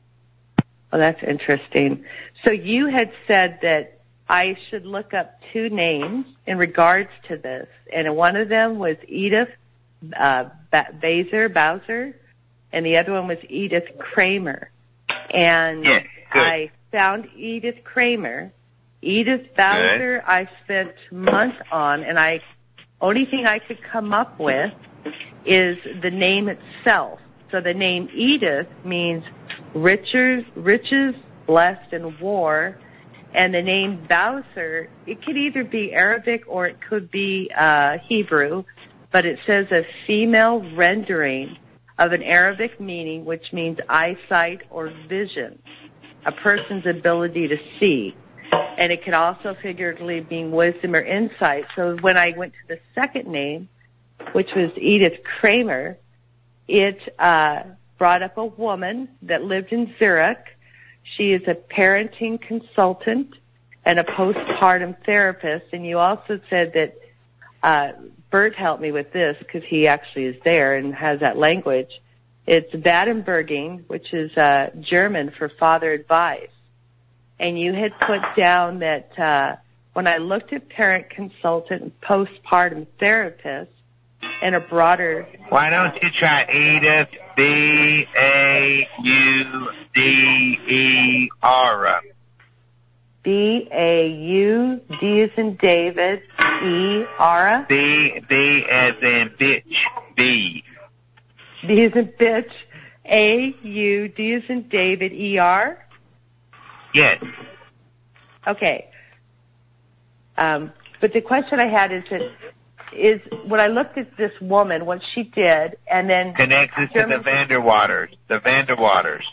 Well, that's interesting. So you had said that I should look up two names in regards to this, and one of them was Edith uh, Bowser, Bowser, and the other one was Edith Kramer. And yes, I found Edith Kramer. Edith Bowser, good. I spent months on, and I only thing I could come up with is the name itself. So the name Edith means riches, riches, blessed, and war. And the name Bowser, it could either be Arabic or it could be uh, Hebrew, but it says a female rendering of an Arabic meaning, which means eyesight or vision, a person's ability to see. And it could also figuratively mean wisdom or insight. So when I went to the second name, which was Edith Kramer, it uh, brought up a woman that lived in Zurich. She is a parenting consultant and a postpartum therapist. And you also said that uh, Bert helped me with this because he actually is there and has that language. It's Badenberging, which is uh, German for father advice. And you had put down that uh, when I looked at parent consultant and postpartum therapist, and a broader. Why don't you try Edith, B A U D E R? B A U D as in David, E R. B, B as in bitch, B. D as in bitch, A U D as in David, E R. Yes. Okay. Um, but the question I had is that is when I looked at this woman, what she did, and then connects us to the Vanderwaters. The Vanderwaters.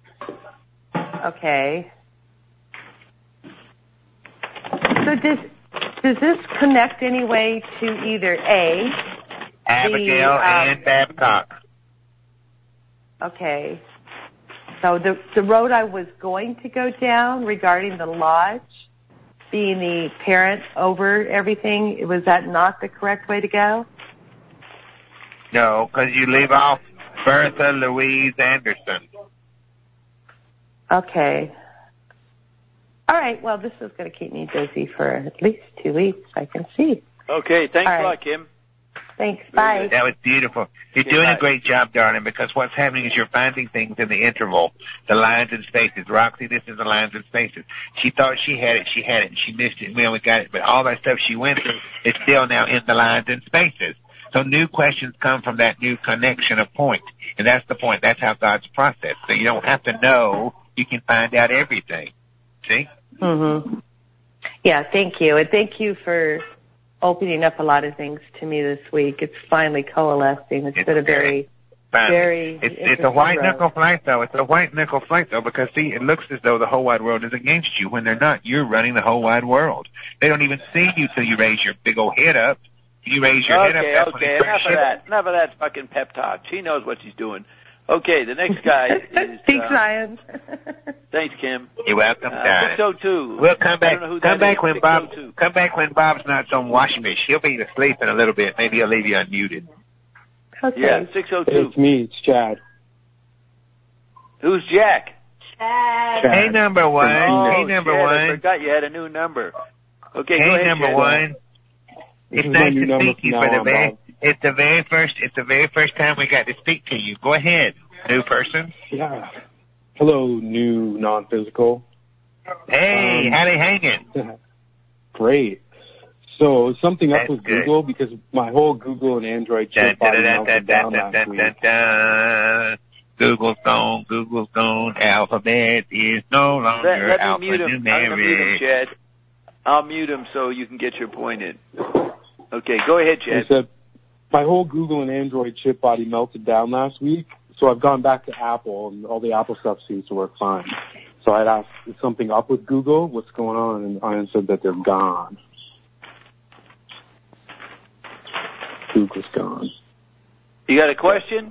Okay. So does does this connect any way to either A, Abigail the, um, and Babcock? Okay. So the the road I was going to go down regarding the lodge being the parent over everything, was that not the correct way to go? No, because you leave off Bertha Louise Anderson. Okay. All right. Well, this is going to keep me busy for at least two weeks, I can see. Okay. Thanks All a lot, right. Kim. Thanks. Bye. That was beautiful. You're Okay, doing bye. a great job, darling, because what's happening is you're finding things in the interval, the lines and spaces. Roxy, this is the lines and spaces. She thought she had it, she had it, and she missed it, and we only got it. But all that stuff she went through is still now in the lines and spaces. So new questions come from that new connection of point. And that's the point. That's how God's process. So you don't have to know. You can find out everything. See? Mm-hmm. Yeah, thank you. And thank you for opening up a lot of things to me this week. It's finally coalescing. It's, It's been a very, Fine. very It's, it's a interesting white road. knuckle fight, though. It's a white knuckle fight, though, because, see, it looks as though the whole wide world is against you. When they're not, you're running the whole wide world. They don't even see you till you raise your big old head up. You raise your head up. Okay, That's when okay, they enough of that. Enough of that fucking pep talk. She knows what she's doing. Okay, the next guy is... Thanks, uh, Ryan. Thanks, Kim. You're welcome, Uh, darling. six oh two. We'll come back. I don't know who Come that back is. when Bob. six oh two. Come back when Bob's not on washfish. He'll be asleep in a little bit. Maybe he'll leave you unmuted. Okay. Yeah, six oh two. It's me. It's Chad. Who's Jack? Chad. Chad. Hey, number one. Oh, hey, number Chad, I one. forgot you had a new number. Okay, go Hey, ahead, number Chad. one. This It's is my nice new to number speak to you from for now the on, very. Bob. It's the very first. It's the very first time we got to speak to you. Go ahead, new person. Yeah. Hello, new non-physical. Hey, Um, how they hanging? Great. So something up That's with good. Google because my whole Google and Android Dun, chip body dun, dun, melted dun, down dun, last dun, week. dun, dun. Google's gone. Google's gone. Alphabet is no Let, longer let me mute him. I'm going to mute him, alphanumeric. Chad. I'll mute him so you can get your point in. Okay, go ahead, They Chad. said my whole Google and Android chip body melted down last week, so I've gone back to Apple, and all the Apple stuff seems to work fine. So I'd asked, is something up with Google? What's going on? And Ian said that they're gone. Google's gone. You got a question?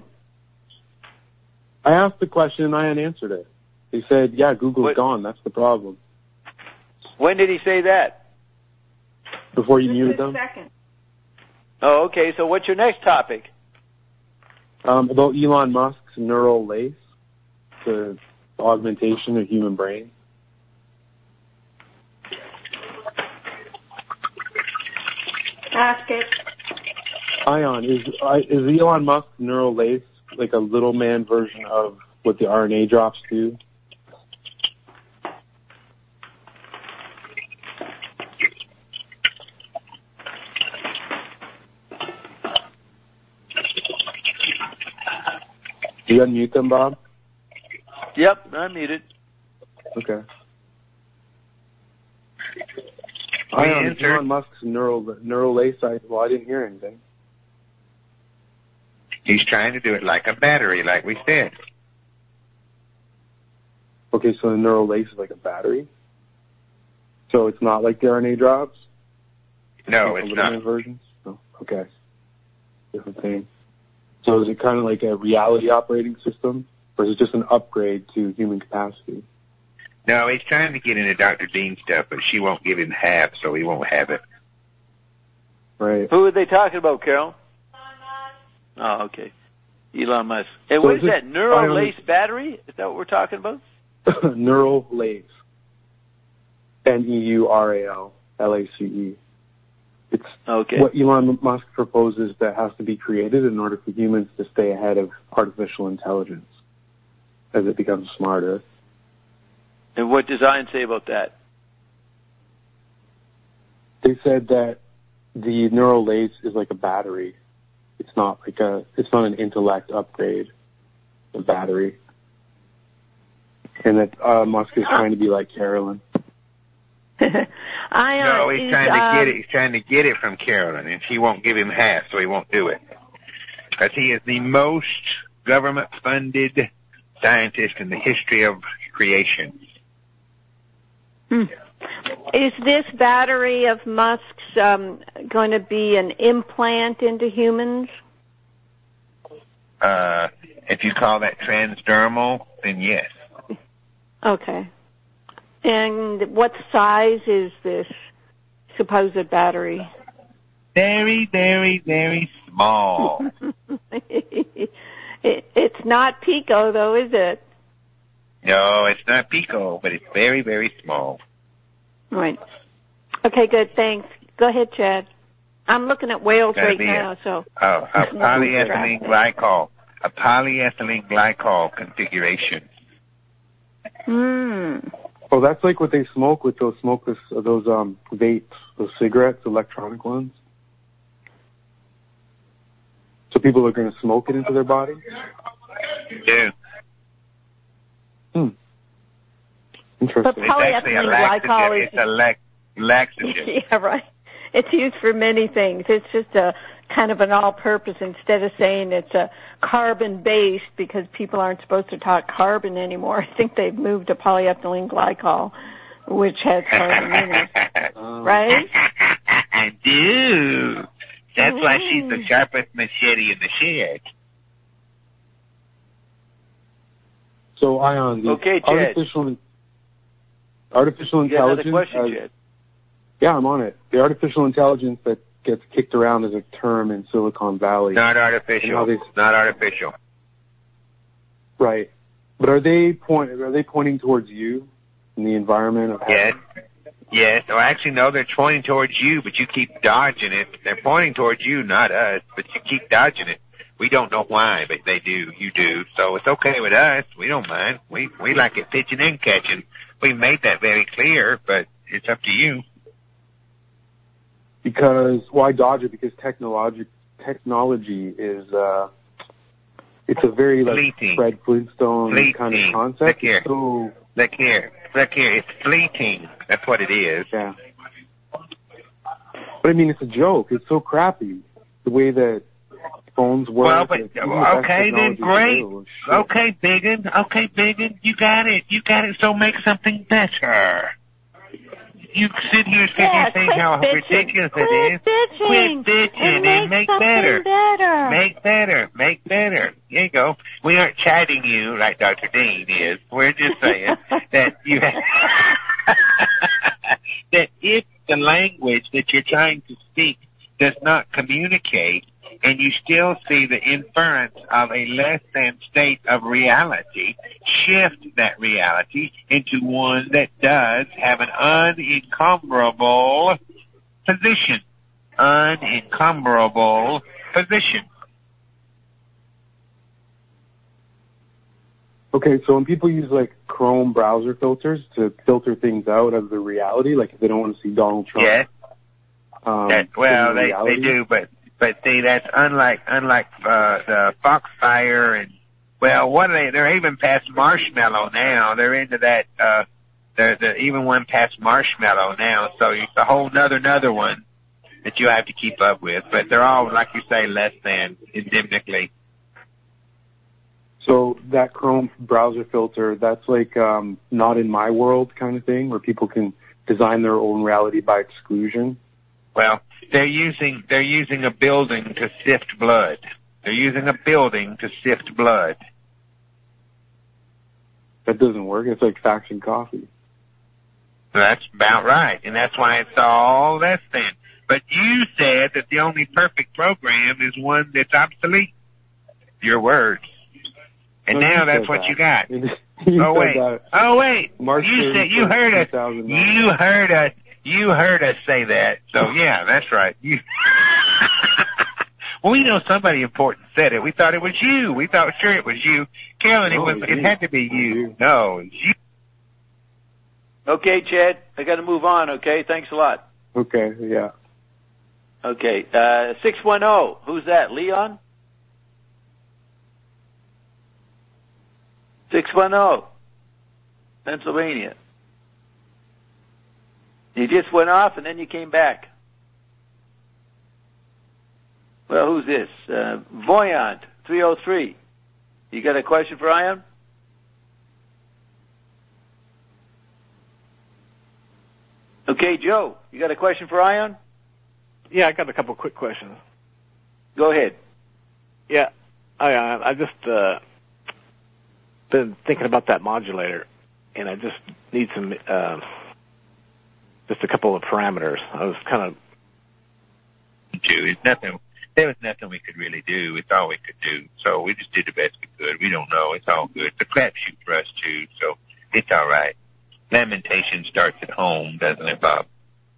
I asked the question, and Ian answered it. He said, yeah, Google's What- gone. That's the problem. When did he say that? Before you This muted is them? second. Oh, okay. So what's your next topic? Um, about Elon Musk's neural lace, the augmentation of human brain. Ask it. Ion, is I- is Elon Musk's neural lace like a little man version of what the R N A drops do? You unmute them, Bob? Yep, I'm muted. Okay. We Ion, is answered. Elon Musk's neural neural lace. I, well, I didn't hear anything. He's trying to do it like a battery, like we said. Okay, so the neural lace is like a battery. So it's not like the R N A drops. No, Like it's the little not. man versions. Oh, okay. Different thing. So is it kind of like a reality operating system, or is it just an upgrade to human capacity? No, he's trying to get into Doctor Dean stuff, but she won't give him half, so he won't have it. Right. Who are they talking about, Carol? Oh, okay. Elon Musk. Hey, So what is is it- that? Neural I don't- lace battery? Is that what we're talking about? Neural lace. N E U R A L L A C E. It's okay. what Elon Musk proposes that has to be created in order for humans to stay ahead of artificial intelligence as it becomes smarter. And what does Zion say about that? They said that the neural lace is like a battery. It's not like a, it's not an intellect upgrade, a battery. And that uh, Musk is trying to be like Carolyn. I, uh, no, he's is, trying to um, get it. He's trying to get it from Carolyn, and she won't give him half, so he won't do it. Because he is the most government-funded scientist in the history of creation. Hmm. Is this battery of Musk's um, going to be an implant into humans? Uh, if you call that transdermal, then yes. Okay. And what size is this supposed battery? Very, very, very small. it, it's not Pico, though, is it? No, it's not Pico, but it's very, very small. Right. Okay, good. Thanks. Go ahead, Chad. I'm looking at whales Gotta right be now, a, so. Oh, a polyethylene glycol. A polyethylene glycol configuration. Hmm. Oh, that's like what they smoke with those smokeless, uh, those um vapes, those cigarettes, electronic ones. So people are going to smoke it into their body? Yeah. Hmm. Interesting. But polyethylene glycol is... It's a lax, laxative. Yeah, right. It's used for many things. It's just a kind of an all-purpose instead of saying it's a carbon-based because people aren't supposed to talk carbon anymore. I think they've moved to polyethylene glycol, which has carbon in it. Right? I do. That's mm. why she's the sharpest machete in the shed. So, Ion, the okay, artificial, artificial you got intelligence... another question, uh, Jed? Yeah, I'm on it. The artificial intelligence that gets kicked around as a term in Silicon Valley. Not artificial. They, not artificial. Right. But are they point? Are they pointing towards you in the environment of Yes. Yes. Well, actually, no, they're pointing towards you, but you keep dodging it. They're pointing towards you, not us, but you keep dodging it. We don't know why, but they do. You do. So it's okay with us. We don't mind. We we like it pitching and catching. We made that very clear, but it's up to you. Because why dodge it? Because technology technology is uh, it's a very like fleeting. Fred Flintstone fleeting. kind of concept. Look here. So, look here. Look here. It's fleeting. That's what it is. Yeah. But I mean, it's a joke. It's so crappy the way that phones work. Well, but okay, then great. Okay, Biggin. Okay, Biggin. You got it. You got it. So make something better. You sit here yeah, saying how bitching. ridiculous quit it is. Bitching. Quit bitching and, and make, make better. better. Make better. Make better. There you go. We aren't chiding you like Doctor Dean is. We're just saying that you have that if the language that you're trying to speak does not communicate, and you still see the inference of a less than state of reality, shift that reality into one that does have an unencumberable position. Unencumberable position. Okay, so when people use like Chrome browser filters to filter things out of the reality, like if they don't want to see Donald Trump. Yeah. Um, that, well, they they do, but but see, that's unlike unlike uh, the Foxfire and well, what are they? They're even past Marshmallow now. They're into that. Uh, they're, they're even one past Marshmallow now. So it's a whole nother another one that you have to keep up with. But they're all, like you say, less than endemically. So that Chrome browser filter, that's like um, not in my world kind of thing, where people can design their own reality by exclusion. Well, they're using they're using a building to sift blood. They're using a building to sift blood. That doesn't work. It's like faction coffee. That's about right, and that's why it's all less than. But you said that the only perfect program is one that's obsolete. Your words. And no, now that's what that. you got. you oh wait. That. Oh wait. March you said you heard us. You heard us. You heard us say that. So, yeah, that's right. You. Well, we know somebody important said it. We thought it was you. We thought sure it was you. Carolyn, it, was, it had to be you. No, it was you. Okay, Chad, I got to move on, okay? Thanks a lot. Okay, yeah. Okay, uh, six one zero, who's that, Leon? six one zero, Pennsylvania. You just went off and then you came back. Well, who's this? Uh, Voyant, three oh three. You got a question for Ion? Okay, Joe, you got a question for Ion? Yeah, I got a couple quick questions. Go ahead. Yeah, I uh, I just uh, been thinking about that modulator, and I just need some uh, just a couple of parameters. I was kind of. It's nothing. There was nothing we could really do. It's all we could do. So we just did the best we could. We don't know. It's all good. It's a crapshoot for us too. So it's all right. Lamentation starts at home, doesn't it, Bob?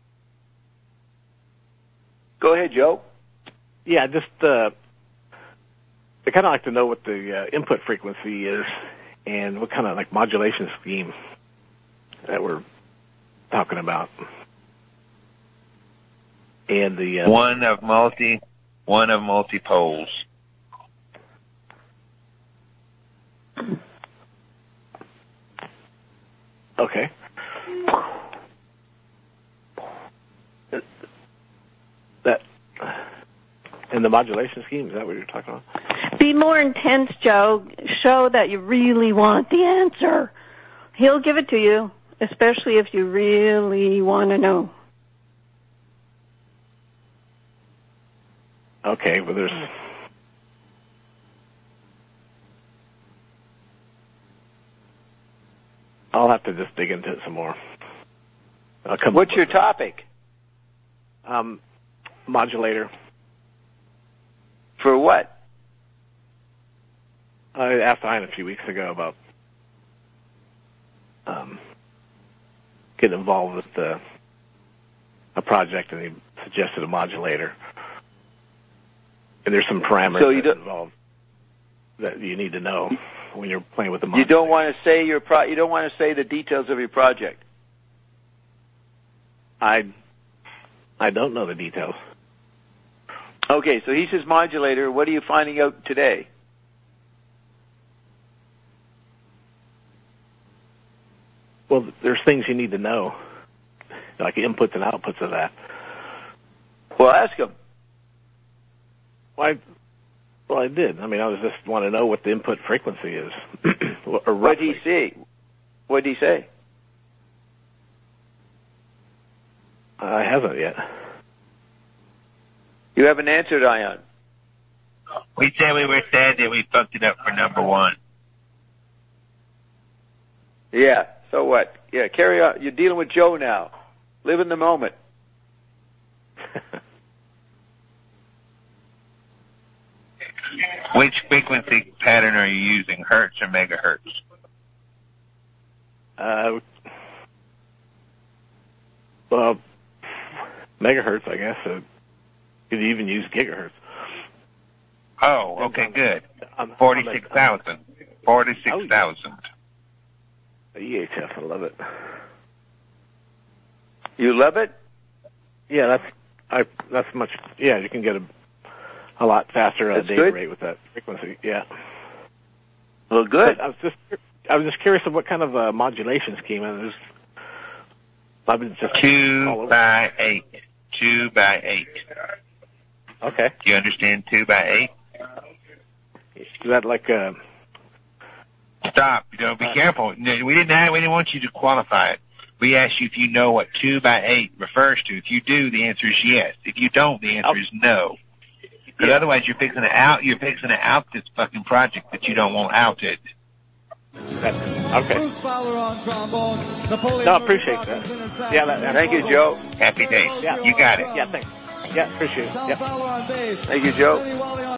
Go ahead, Joe. Yeah, just uh, I kind of like to know what the uh, input frequency is and what kind of like modulation scheme that we're talking about. And the uh, one of multi, one of multi poles. Okay. That in the modulation scheme, is that what you're talking about? Be more intense, Joe. Show that you really want the answer. He'll give it to you, especially if you really want to know. Okay, well, there's... I'll have to just dig into it some more. I'll come What's your topic? Um, modulator. For what? I asked Ian a few weeks ago about um, getting involved with the, a project, and he suggested a modulator. And there's some parameters so you that involved that you need to know when you're playing with the modulator. You don't want to say your pro- you don't want to say the details of your project. I I don't know the details. Okay, so he says modulator. What are you finding out today? Well, there's things you need to know, like inputs and outputs of that. Well, ask him. Well, I, well, I did. I mean, I was just want to know what the input frequency is. or what did he say? What did he say? I haven't yet. You haven't answered, Ion. We said we were sad that we fucked it up for number one. Yeah, so what? Yeah, carry on. You're dealing with Joe now. Live in the moment. Which frequency pattern are you using, hertz or megahertz? Uh, well, megahertz, I guess. Uh, you could even use gigahertz. Oh, okay, good. forty-six thousand. forty-six thousand. E H F, I love it. You love it? Yeah, that's I. That's much. Yeah, you can get a a lot faster uh, data good. rate with that frequency. Yeah. Well, good. But I was just I was just curious of what kind of uh, modulation scheme. I was. I've been just two by eight. Two by eight. Okay. Do you understand two by eight? Is that like a... Stop. You know, be uh, careful. No, we didn't have, we didn't want you to qualify it. We asked you if you know what two by eight refers to. If you do, the answer is yes. If you don't, the answer oh. is no. Because yeah. otherwise you're fixing to out, you're fixing to out this fucking project that you don't want outed. Okay. Bruce Fowler on trombone. Napoleon no, I appreciate that. Yeah, that, thank you, Joe. Happy day. Yeah. You got it. Yeah, thanks. Yeah, appreciate it. Yep. Thank you, Joe.